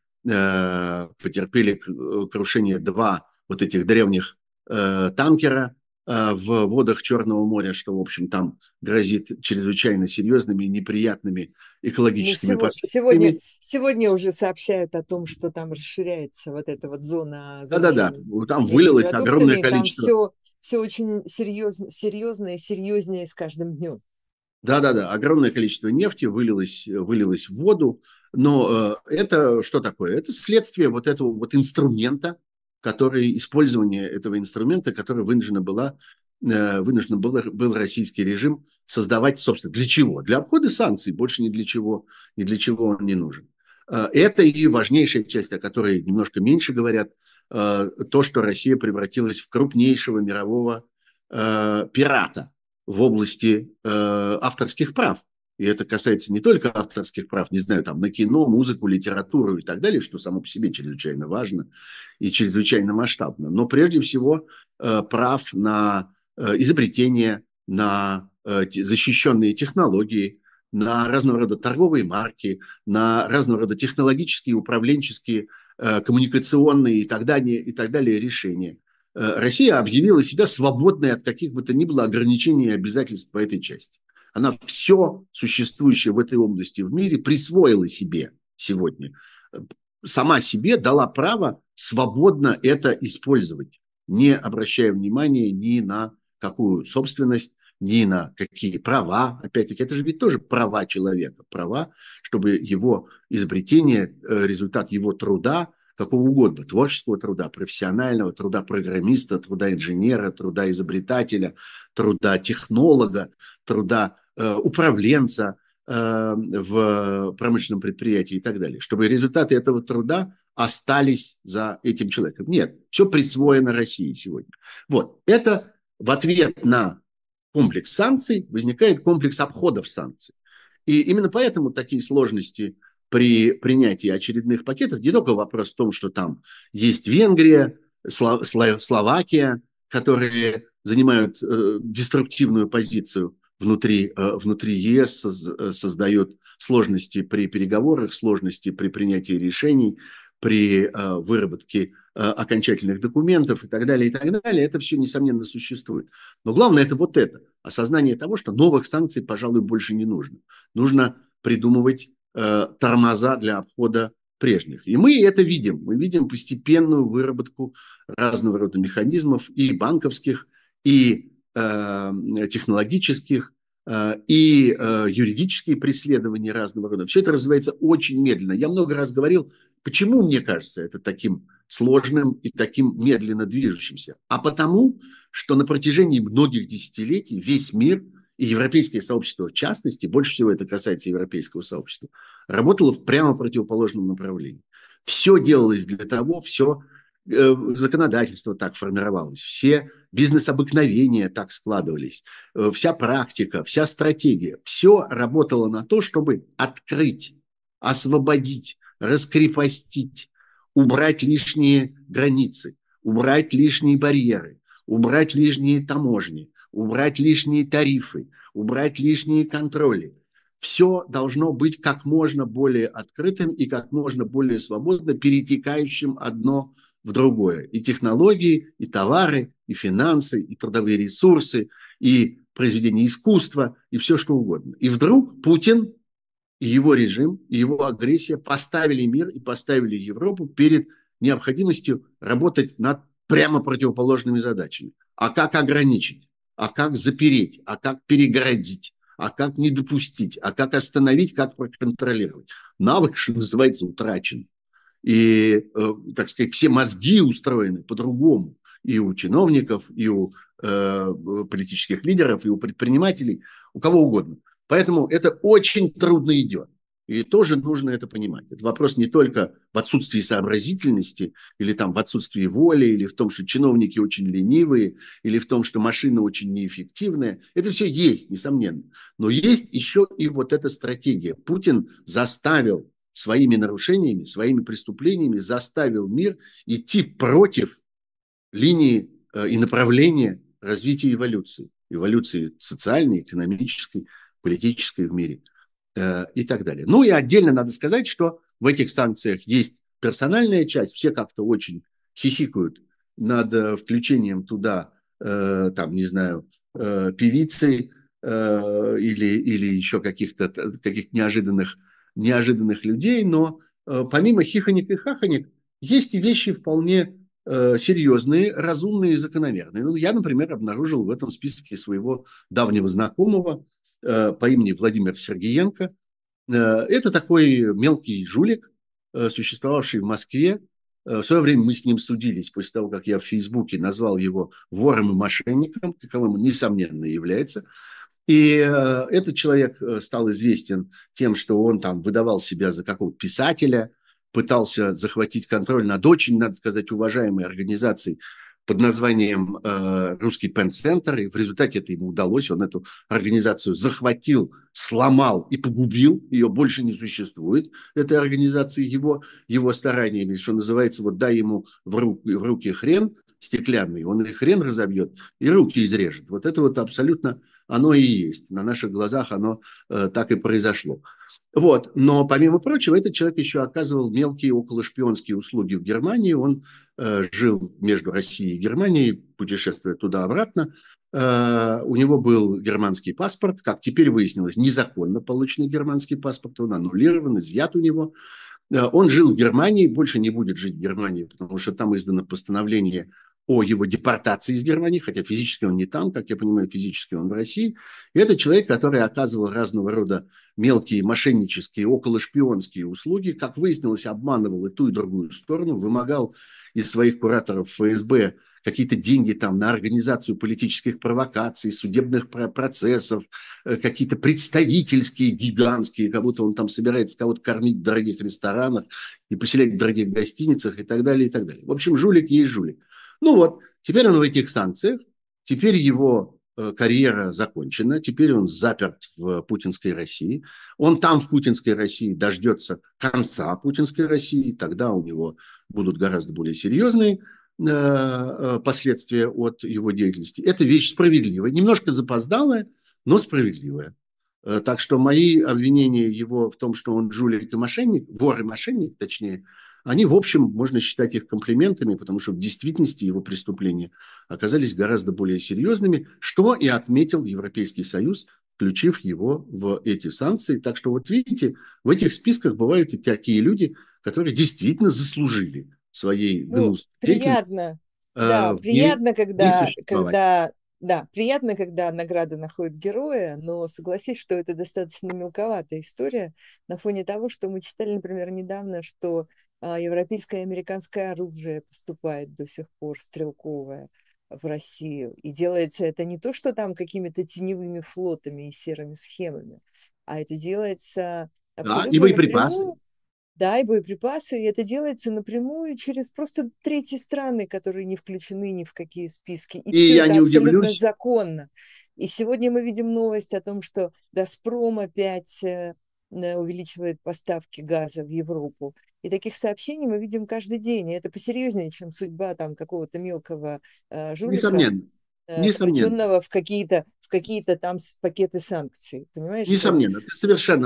Э, потерпели крушение два вот этих древних э, танкера в водах Черного моря, что, в общем, там грозит чрезвычайно серьезными и неприятными экологическими ну, последствиями. Сегодня, сегодня уже сообщают о том, что там расширяется вот эта вот зона Да-да-да, там вылилось огромное количество. Там все, все очень серьезно, серьезно и серьезнее с каждым днем. Да-да-да, огромное количество нефти вылилось, вылилось в воду. Но э, это что такое? Это следствие вот этого вот инструмента, который, использование этого инструмента, который вынужден, была, э, вынужден был, был российский режим создавать, собственно, для чего? Для обхода санкций, больше ни для чего, ни для чего он не нужен. Э, это и важнейшая часть, о которой немножко меньше говорят, э, то, что Россия превратилась в крупнейшего мирового э, пирата в области э, авторских прав. И это касается не только авторских прав, не знаю, там, на кино, музыку, литературу и так далее, что само по себе чрезвычайно важно и чрезвычайно масштабно. Но прежде всего э, прав на э, изобретение, на э, защищенные технологии, на разного рода торговые марки, на разного рода технологические, управленческие, э, коммуникационные и так далее, и так далее решения. Э, Россия объявила себя свободной от каких бы то ни было ограничений и обязательств по этой части. Она все существующее в этой области в мире присвоила себе сегодня. Сама себе дала право свободно это использовать, не обращая внимания ни на какую собственность, ни на какие права. Опять-таки, это же ведь тоже права человека. Права, чтобы его изобретение, результат его труда, какого угодно, творческого труда, профессионального, труда программиста, труда инженера, труда изобретателя, труда технолога, труда э, управленца э, в промышленном предприятии и так далее, чтобы результаты этого труда остались за этим человеком. Нет, все присвоено России сегодня. Вот, это в ответ на комплекс санкций возникает комплекс обходов санкций. И именно поэтому такие сложности при принятии очередных пакетов. Не только вопрос в том, что там есть Венгрия, Словакия, которые занимают э, деструктивную позицию внутри, э, внутри ЕС, создают сложности при переговорах, сложности при принятии решений, при э, выработке э, окончательных документов и так далее, и так далее. Это все, несомненно, существует. Но главное это вот это. Осознание того, что новых санкций, пожалуй, больше не нужно. Нужно придумывать тормоза для обхода прежних. И мы это видим. Мы видим постепенную выработку разного рода механизмов и банковских, и э, технологических, э, и э, юридические преследования разного рода. Все это развивается очень медленно. Я много раз говорил, почему, мне кажется, это таким сложным и таким медленно движущимся. А потому, что на протяжении многих десятилетий весь мир и европейское сообщество в частности, больше всего это касается европейского сообщества, работало в прямо противоположном направлении. Все делалось для того, все э, законодательство так формировалось, все бизнес-обыкновения так складывались, э, вся практика, вся стратегия, все работало на то, чтобы открыть, освободить, раскрепостить, убрать лишние границы, убрать лишние барьеры, убрать лишние таможни, убрать лишние тарифы, убрать лишние контроли. Все должно быть как можно более открытым и как можно более свободно перетекающим одно в другое. И технологии, и товары, и финансы, и трудовые ресурсы, и произведения искусства, и все что угодно. И вдруг Путин и его режим, и его агрессия поставили мир и поставили Европу перед необходимостью работать над прямо противоположными задачами. А как ограничить? А как запереть? А как перегородить? а как не допустить, а как остановить, как проконтролировать. Навык, что называется, утрачен. И, э, так сказать, все мозги устроены по-другому. И у чиновников, и у э, политических лидеров, и у предпринимателей, у кого угодно. Поэтому это очень трудно идет. И тоже нужно это понимать. Это вопрос не только в отсутствии сообразительности, или там в отсутствии воли, или в том, что чиновники очень ленивые, или в том, что машина очень неэффективная. Это все есть, несомненно. Но есть еще и вот эта стратегия. Путин заставил своими нарушениями, своими преступлениями, заставил мир идти против линии э, и направления развития эволюции. Эволюции социальной, экономической, политической в мире э, и так далее. Ну и отдельно надо сказать, что в этих санкциях есть персональная часть. Все как-то очень хихикают над э, включением туда, э, там, не знаю, э, певицы э, или, или еще каких-то каких неожиданных, неожиданных людей. Но э, помимо хихонек и хахонек есть и вещи вполне серьезные, разумные и закономерные. Ну, я, например, обнаружил в этом списке своего давнего знакомого э, по имени Владимир Сергеенко. Э, это такой мелкий жулик, э, существовавший в Москве. Э, в свое время мы с ним судились после того, как я в Фейсбуке назвал его вором и мошенником, каковым он, несомненно, является. И э, этот человек стал известен тем, что он там выдавал себя за какого-то писателя, пытался захватить контроль над очень, надо сказать, уважаемой организацией под названием э, «Русский Пен-центр», и в результате это ему удалось. Он эту организацию захватил, сломал и погубил. Ее больше не существует, этой организации, его, его стараниями, что называется, вот дай ему в руки, в руки хрен стеклянный, он и хрен разобьет, и руки изрежет. Вот это вот абсолютно оно и есть. На наших глазах оно э, так и произошло. Вот. Но, помимо прочего, этот человек еще оказывал мелкие околошпионские услуги в Германии. Он э, жил между Россией и Германией, путешествуя туда-обратно. Э, у него был германский паспорт, как теперь выяснилось, незаконно полученный германский паспорт. Он аннулирован, изъят у него. Э, он жил в Германии, больше не будет жить в Германии, потому что там издано постановление о его депортации из Германии, хотя физически он не там, как я понимаю, физически он в России. И это человек, который оказывал разного рода мелкие мошеннические, околошпионские услуги, как выяснилось, обманывал и ту, и другую сторону, вымогал из своих кураторов эф эс бэ какие-то деньги там на организацию политических провокаций, судебных процессов, какие-то представительские, гигантские, как будто он там собирается кого-то кормить в дорогих ресторанах и поселять в дорогих гостиницах и так далее, и так далее. В общем, жулик есть жулик. Ну вот, теперь он в этих санкциях, теперь его э, карьера закончена, теперь он заперт в путинской России. Он там в путинской России дождется конца путинской России, тогда у него будут гораздо более серьезные э, э, последствия от его деятельности. Это вещь справедливая, немножко запоздалая, но справедливая. Э, так что мои обвинения его в том, что он жулик и мошенник, вор и мошенник, точнее, они, в общем, можно считать их комплиментами, потому что в действительности его преступления оказались гораздо более серьезными, что и отметил Европейский Союз, включив его в эти санкции. Так что вот видите, в этих списках бывают и такие люди, которые действительно заслужили своей гнусной ну, приятно, да, приятно, когда, когда, да, приятно, когда награды находят героя, но согласись, что это достаточно мелковатая история на фоне того, что мы читали, например, недавно, что европейское и американское оружие поступает до сих пор, стрелковое, в Россию. И делается это не то, что там какими-то теневыми флотами и серыми схемами, а это делается абсолютно да, и боеприпасы. Напрямую. Да, и боеприпасы. И это делается напрямую через просто третьи страны, которые не включены ни в какие списки. И, и все я это не абсолютно удивлюсь. законно. И сегодня мы видим новость о том, что «Газпром» опять увеличивает поставки газа в Европу. И таких сообщений мы видим каждый день. И это посерьезнее, чем судьба там какого-то мелкого э, жулика, Несомненно. э, Несомненно. включенного в какие-то, в какие-то там пакеты санкций. Понимаешь? Несомненно. Что? Ты совершенно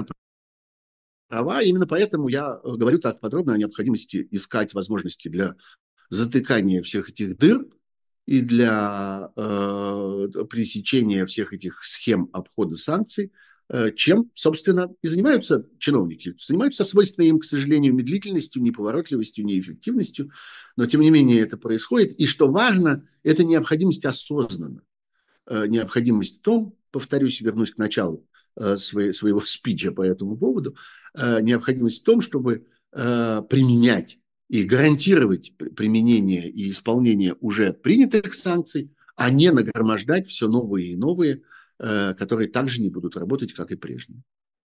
права. Именно поэтому я говорю так подробно о необходимости искать возможности для затыкания всех этих дыр и для э, пресечения всех этих схем обхода санкций, чем, собственно, и занимаются чиновники. Занимаются свойственной им, к сожалению, медлительностью, неповоротливостью, неэффективностью, но, тем не менее, это происходит. И, что важно, это необходимость осознанно. Необходимость в том, повторюсь, вернусь к началу э, своей, своего спича по этому поводу, э, необходимость в том, чтобы э, применять и гарантировать применение и исполнение уже принятых санкций, а не нагромождать все новые и новые, э, которые также не будут работать, как и прежние.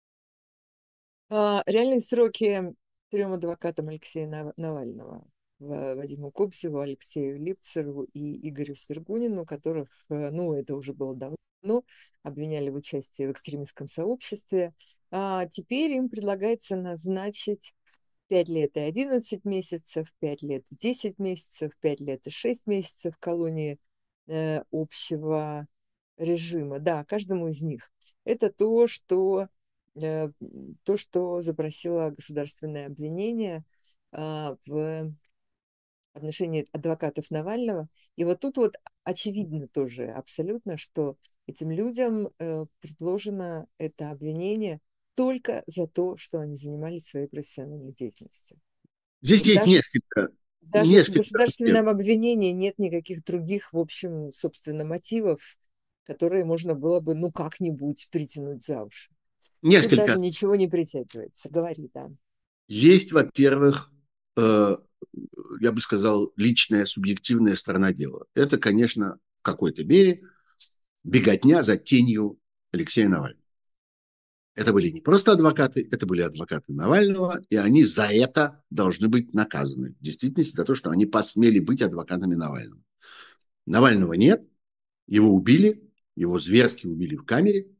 А, реальные сроки трем адвокатам Алексея Навального, Вадиму Кобзеву, Алексею Липцеру и Игорю Сергунину, которых, ну, это уже было давно, обвиняли в участии в экстремистском сообществе. А теперь им предлагается назначить пять лет и одиннадцать месяцев, пять лет и десять месяцев, пять лет и шесть месяцев в колонии э, общего режима. Да, каждому из них. Это то, что, э, то, что запросило государственное обвинение э, в отношении адвокатов Навального. И вот тут вот очевидно тоже абсолютно, что этим людям э, предложено это обвинение только за то, что они занимались своей профессиональной деятельностью. Здесь Вот есть даже, несколько... даже несколько в государственном обвинении нет никаких других, в общем, собственно, мотивов, которые можно было бы, ну, как-нибудь притянуть за уши. Тут Несколько. даже ничего не притягивается. Говори, да. Есть, во-первых, э, я бы сказал, личная, субъективная сторона дела. Это, конечно, в какой-то мере беготня за тенью Алексея Навального. Это были не просто адвокаты, это были адвокаты Навального, и они за это должны быть наказаны. В действительности за то, что они посмели быть адвокатами Навального. Навального нет, его убили, его зверски убили в камере.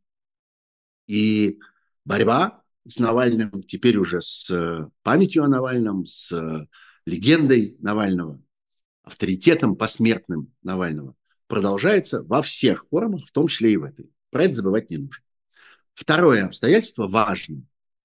И борьба с Навальным, теперь уже с памятью о Навальном, с легендой Навального, авторитетом посмертным Навального, продолжается во всех формах, в том числе и в этой. Про это забывать не нужно. Второе обстоятельство важно.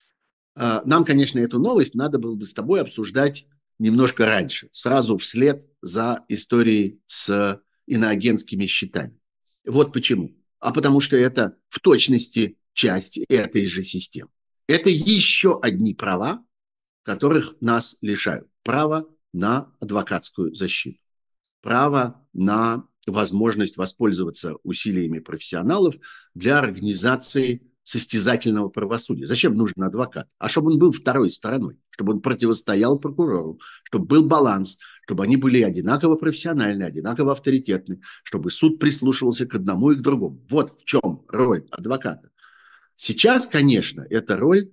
Нам, конечно, эту новость надо было бы с тобой обсуждать немножко раньше, сразу вслед за историей с иноагентскими счетами. Вот почему. А потому что это в точности часть этой же системы. Это еще одни права, которых нас лишают. Право на адвокатскую защиту. Право на возможность воспользоваться усилиями профессионалов для организации состязательного правосудия. Зачем нужен адвокат? А чтобы он был второй стороной, чтобы он противостоял прокурору, чтобы был баланс, чтобы они были одинаково профессиональны, одинаково авторитетны, чтобы суд прислушивался к одному и к другому. Вот в чем роль адвоката. Сейчас, конечно, эта роль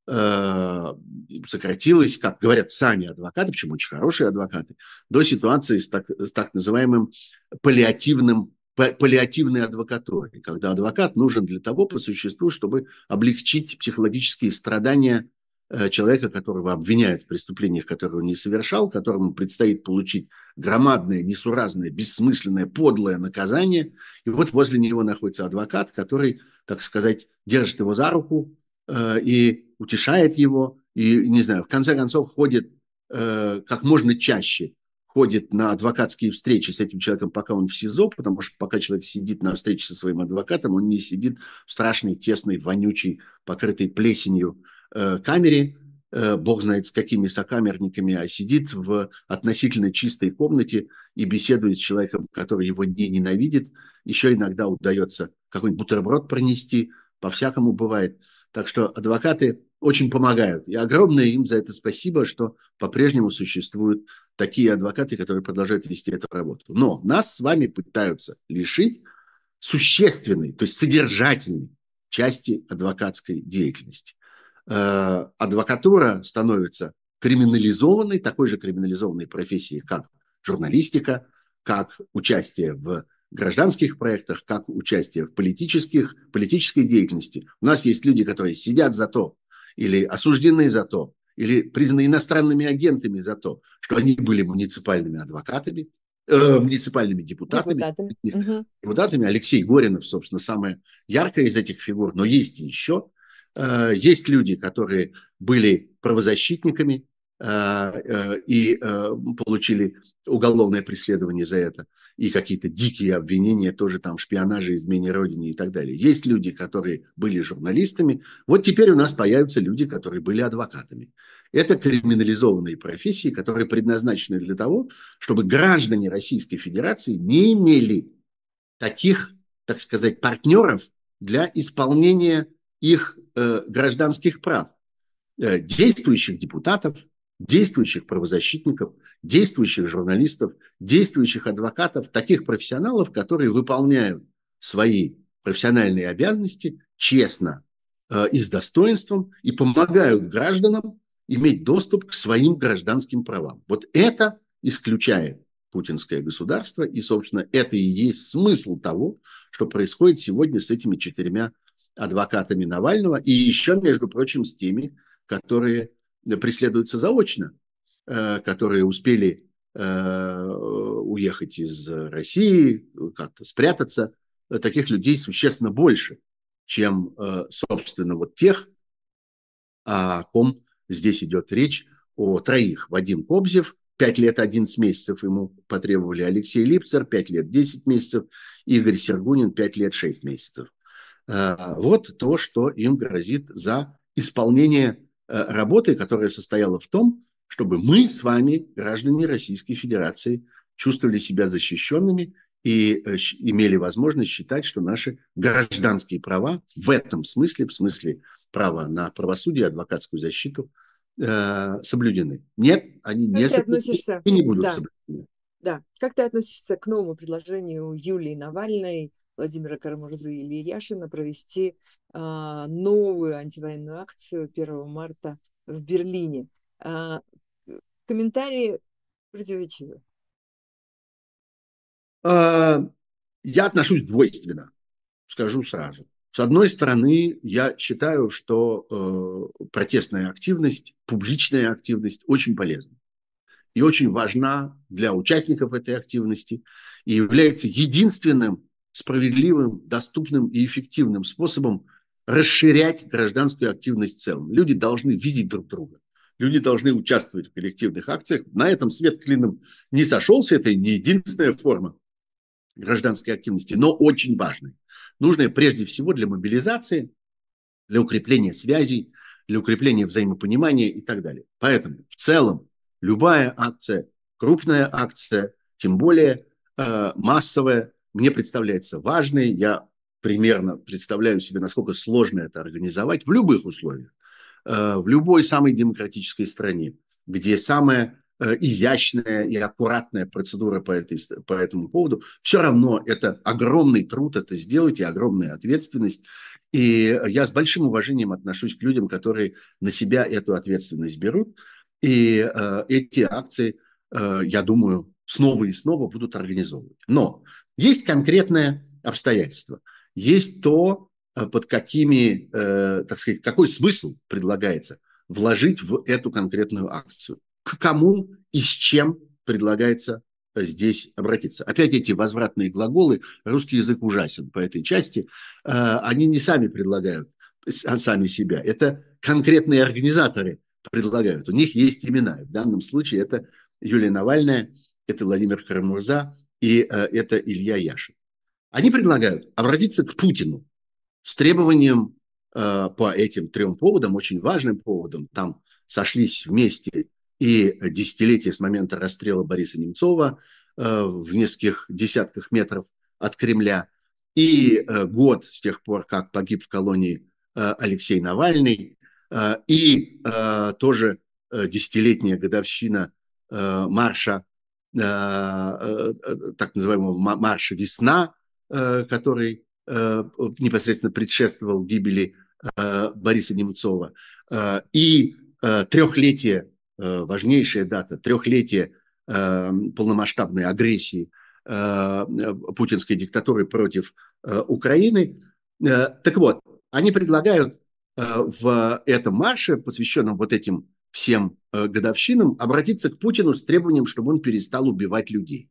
э, сократилась, как говорят сами адвокаты, почему очень хорошие адвокаты, до ситуации с так, с так называемым паллиативным паллиативной адвокатурой, когда адвокат нужен для того, по существу, чтобы облегчить психологические страдания человека, которого обвиняют в преступлениях, которые он не совершал, которому предстоит получить громадное, несуразное, бессмысленное, подлое наказание. И вот возле него находится адвокат, который, так сказать, держит его за руку э, и утешает его, и, не знаю, в конце концов ходит э, как можно чаще ходит на адвокатские встречи с этим человеком, пока он в СИЗО, потому что пока человек сидит на встрече со своим адвокатом, он не сидит в страшной, тесной, вонючей, покрытой плесенью э, камере, э, бог знает с какими сокамерниками, а сидит в относительно чистой комнате и беседует с человеком, который его не ненавидит. Еще иногда удается какой-нибудь бутерброд пронести, по-всякому бывает. Так что адвокаты очень помогают. И огромное им за это спасибо, что по-прежнему существуют такие адвокаты, которые продолжают вести эту работу. Но нас с вами пытаются лишить существенной, то есть содержательной части адвокатской деятельности. Э, адвокатура становится криминализованной, такой же криминализованной профессией, как журналистика, как участие в гражданских проектах, как участие в политических, политической деятельности. У нас есть люди, которые сидят за то, или осуждены за то, или признаны иностранными агентами за то, что они были муниципальными адвокатами, э, муниципальными депутатами. Депутатами. Угу. депутатами. Алексей Горинов, собственно, самая яркая из этих фигур, но есть еще. Э, есть люди, которые были правозащитниками э, э, и э, получили уголовное преследование за это. И какие-то дикие обвинения тоже там, шпионажа, измене родине и так далее. Есть люди, которые были журналистами. Вот теперь у нас появятся люди, которые были адвокатами. Это криминализованные профессии, которые предназначены для того, чтобы граждане Российской Федерации не имели таких, так сказать, партнеров для исполнения их э, гражданских прав. Э, действующих депутатов, действующих правозащитников, действующих журналистов, действующих адвокатов, таких профессионалов, которые выполняют свои профессиональные обязанности честно э, и с достоинством и помогают гражданам иметь доступ к своим гражданским правам. Вот это исключает путинское государство, и, собственно, это и есть смысл того, что происходит сегодня с этими четырьмя адвокатами Навального, и еще, между прочим, с теми, которые преследуются заочно, которые успели уехать из России, как-то спрятаться. Таких людей существенно больше, чем, собственно, вот тех, о ком здесь идет речь, о троих. Вадим Кобзев, пять лет одиннадцать месяцев ему потребовали, Алексей Липцер, пять лет десять месяцев, Игорь Сергунин, пять лет шесть месяцев. Вот то, что им грозит за исполнение работы, которая состояла в том, чтобы мы с вами, граждане Российской Федерации, чувствовали себя защищенными и имели возможность считать, что наши гражданские права в этом смысле, в смысле права на правосудие, адвокатскую защиту, э, соблюдены. Нет, они как не ты соблюдены относишься? и не будут Да, соблюдены. да. Как ты относишься к новому предложению Юлии Навальной, Владимира Карамурзы и Ильи Яшина провести а, новую антивоенную акцию первого марта в Берлине? А, комментарии противоречивы. Э, я отношусь двойственно, скажу сразу. С одной стороны, я считаю, что э, протестная активность, публичная активность очень полезна и очень важна для участников этой активности и является единственным справедливым, доступным и эффективным способом расширять гражданскую активность в целом. Люди должны видеть друг друга, люди должны участвовать в коллективных акциях. На этом свет клином не сошелся, это не единственная форма гражданской активности, но очень важной. Нужная прежде всего для мобилизации, для укрепления связей, для укрепления взаимопонимания и так далее. Поэтому в целом любая акция, крупная акция, тем более э, массовая, мне представляется важной. Я примерно представляю себе, насколько сложно это организовать в любых условиях, э, в любой самой демократической стране, где самая изящная и аккуратная процедура по, этой, по этому поводу. Все равно это огромный труд это сделать и огромная ответственность. И я с большим уважением отношусь к людям, которые на себя эту ответственность берут. И э, эти акции, э, я думаю, снова и снова будут организовывать. Но есть конкретное обстоятельство. Есть то, под какими, э, так сказать, какой смысл предлагается вложить в эту конкретную акцию. К кому и с чем предлагается здесь обратиться. Опять эти возвратные глаголы, русский язык ужасен по этой части, они не сами предлагают, а сами себя. Это конкретные организаторы предлагают. У них есть имена. В данном случае это Юлия Навальная, это Владимир Карамурза и это Илья Яшин. Они предлагают обратиться к Путину с требованием по этим трем поводам, очень важным поводам. Там сошлись вместе и десятилетие с момента расстрела Бориса Немцова э, в нескольких десятках метров от Кремля, и э, год с тех пор, как погиб в колонии э, Алексей Навальный, э, и э, тоже э, десятилетняя годовщина э, марша, э, э, так называемого марша «Весна», э, который э, непосредственно предшествовал гибели э, Бориса Немцова, э, и э, трехлетие, важнейшая дата, трехлетие э, полномасштабной агрессии э, путинской диктатуры против э, Украины. Э, так вот, они предлагают э, в этом марше, посвященном вот этим всем э, годовщинам, обратиться к Путину с требованием, чтобы он перестал убивать людей.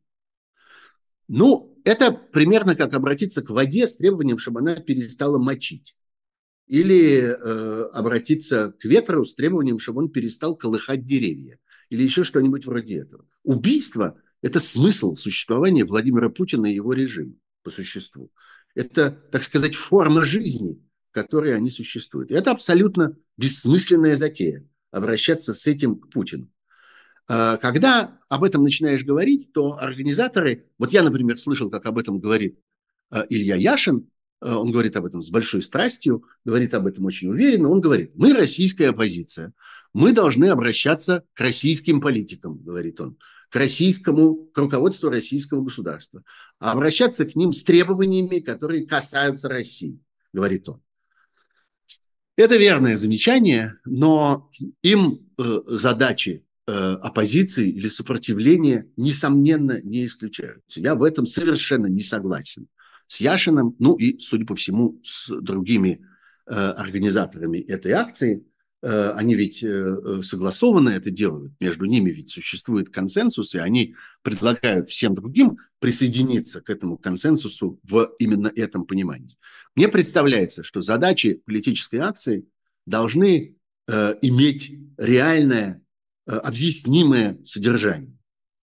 Ну, это примерно как обратиться к воде с требованием, чтобы она перестала мочить. Или э, обратиться к ветру с требованием, чтобы он перестал колыхать деревья. Или еще что-нибудь вроде этого. Убийство – это смысл существования Владимира Путина и его режима по существу. Это, так сказать, форма жизни, в которой они существуют. И это абсолютно бессмысленная затея – обращаться с этим к Путину. Э, когда об этом начинаешь говорить, то организаторы… Вот я, например, слышал, как об этом говорит э, Илья Яшин, он говорит об этом с большой страстью, говорит об этом очень уверенно. Он говорит: мы российская оппозиция, мы должны обращаться к российским политикам, говорит он, к российскому, к руководству российского государства, а обращаться к ним с требованиями, которые касаются России, говорит он. Это верное замечание, но им э, задачи э, оппозиции или сопротивления, несомненно, не исключаются. Я в этом совершенно не согласен с Яшиным, ну и, судя по всему, с другими э, организаторами этой акции. Э, они ведь э, согласованно это делают, между ними ведь существует консенсус, и они предлагают всем другим присоединиться к этому консенсусу в именно этом понимании. Мне представляется, что задачи политической акции должны э, иметь реальное, э, объяснимое содержание.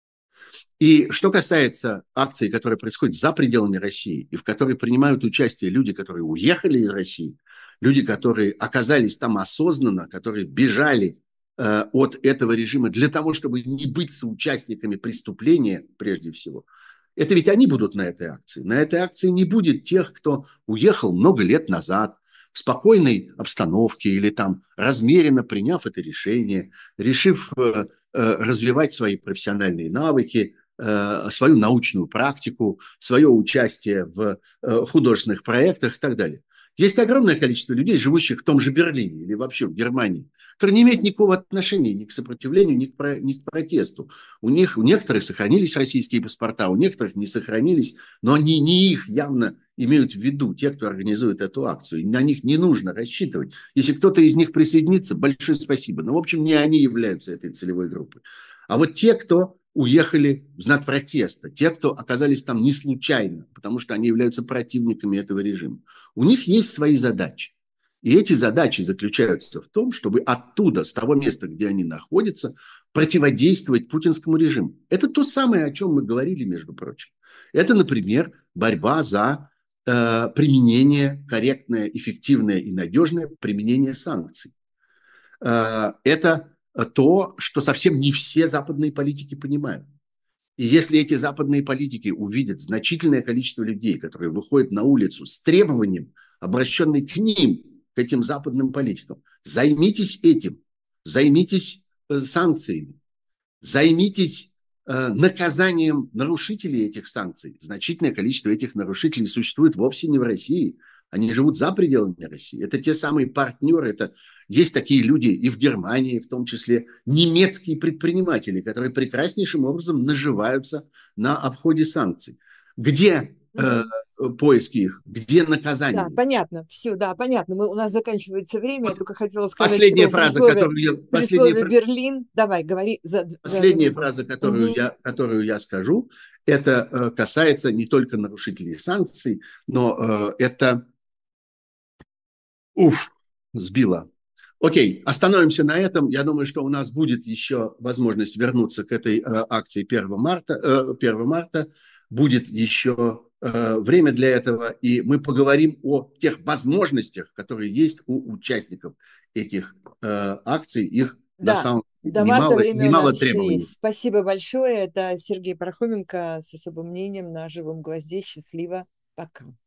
И что касается акций, которые происходят за пределами России, и в которой принимают участие люди, которые уехали из России, люди, которые оказались там осознанно, которые бежали э, от этого режима для того, чтобы не быть соучастниками преступления прежде всего, это ведь они будут на этой акции. На этой акции не будет тех, кто уехал много лет назад в спокойной обстановке или там размеренно приняв это решение, решив э, э, развивать свои профессиональные навыки, э, свою научную практику, свое участие в э, художественных проектах и так далее. Есть огромное количество людей, живущих в том же Берлине или вообще в Германии, которые не имеют никакого отношения ни к сопротивлению, ни к, про, ни к протесту. У них, у некоторых сохранились российские паспорта, у некоторых не сохранились, но они не их явно имеют в виду, те, кто организует эту акцию. На них не нужно рассчитывать. Если кто-то из них присоединится, большое спасибо. Но, в общем, не они являются этой целевой группой. А вот те, кто уехали в знак протеста, те, кто оказались там не случайно, потому что они являются противниками этого режима, у них есть свои задачи. И эти задачи заключаются в том, чтобы оттуда, с того места, где они находятся, противодействовать путинскому режиму. Это то самое, о чем мы говорили, между прочим. Это, например, борьба за э, применение, корректное, эффективное и надежное применение санкций. Э, это то, что совсем не все западные политики понимают. И если эти западные политики увидят значительное количество людей, которые выходят на улицу с требованием, обращенным к ним, к этим западным политикам, займитесь этим, займитесь э, санкциями, займитесь э, наказанием нарушителей этих санкций. Значительное количество этих нарушителей существует вовсе не в России, они живут за пределами России. Это те самые партнеры, это есть такие люди и в Германии, в том числе немецкие предприниматели, которые прекраснейшим образом наживаются на обходе санкций. Где э, поиски их, где наказание? Да, понятно, все, да, понятно. Мы, у нас заканчивается время, я только хотела сказать, последняя что фраза, при слове, которую я, при последняя слове фра- Берлин, давай, говори. За, Последняя за... фраза, которую, Угу. я, которую я скажу, это э, касается не только нарушителей санкций, но э, это... Уф, сбила. Окей, остановимся на этом. Я думаю, что у нас будет еще возможность вернуться к этой э, акции первого марта. Э, первого марта. Будет еще э, время для этого, и мы поговорим о тех возможностях, которые есть у участников этих э, акций. Их Да, на самом деле до марта немало, время у немало нас еще требований. есть. Спасибо большое. Это Сергей Пархоменко с особым мнением на «Живом гвозде». Счастливо. Пока.